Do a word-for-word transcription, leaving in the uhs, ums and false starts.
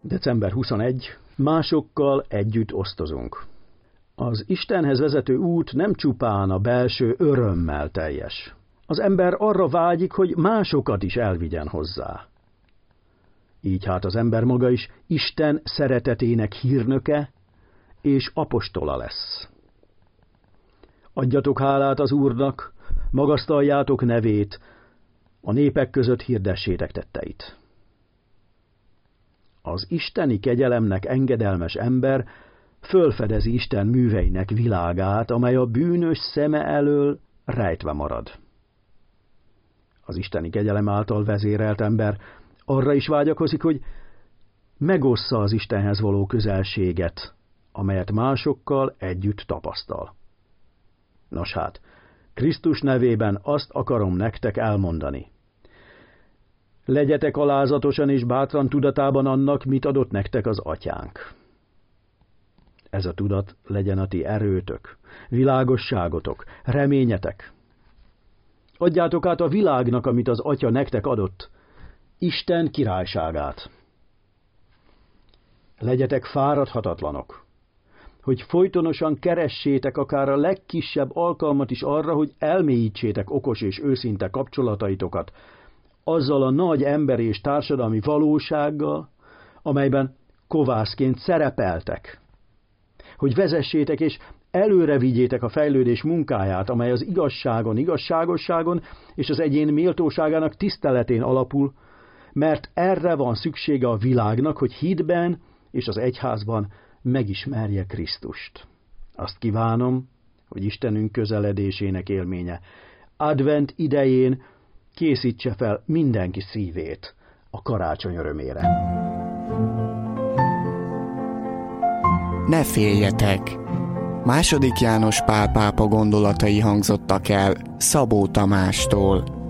december huszanegy. Másokkal együtt osztozunk. Az Istenhez vezető út nem csupán a belső örömmel teljes. Az ember arra vágyik, hogy másokat is elvigyen hozzá. Így hát az ember maga is Isten szeretetének hírnöke és apostola lesz. Adjatok hálát az Úrnak, magasztaljátok nevét, a népek között hirdessétek tetteit. Az isteni kegyelemnek engedelmes ember fölfedezi Isten műveinek világát, amely a bűnös szeme elől rejtve marad. Az isteni kegyelem által vezérelt ember arra is vágyakozik, hogy megossza az Istenhez való közelséget, amelyet másokkal együtt tapasztal. Nos hát, Krisztus nevében azt akarom nektek elmondani. Legyetek alázatosan és bátran tudatában annak, mit adott nektek az atyánk. Ez a tudat legyen a ti erőtök, világosságotok, reményetek. Adjátok át a világnak, amit az atya nektek adott, Isten királyságát. Legyetek fáradhatatlanok, hogy folytonosan keressétek akár a legkisebb alkalmat is arra, hogy elmélyítsétek okos és őszinte kapcsolataitokat azzal a nagy emberi és társadalmi valósággal, amelyben kovászként szerepeltek. Hogy vezessétek és előre vigyétek a fejlődés munkáját, amely az igazságon, igazságosságon és az egyén méltóságának tiszteletén alapul, mert erre van szüksége a világnak, hogy hitben és az egyházban megismerje Krisztust. Azt kívánom, hogy Istenünk közeledésének élménye advent idején készítse fel mindenki szívét a karácsony örömére. Ne féljetek! Második János Pál pápa gondolatai hangzottak el Szabó Tamástól.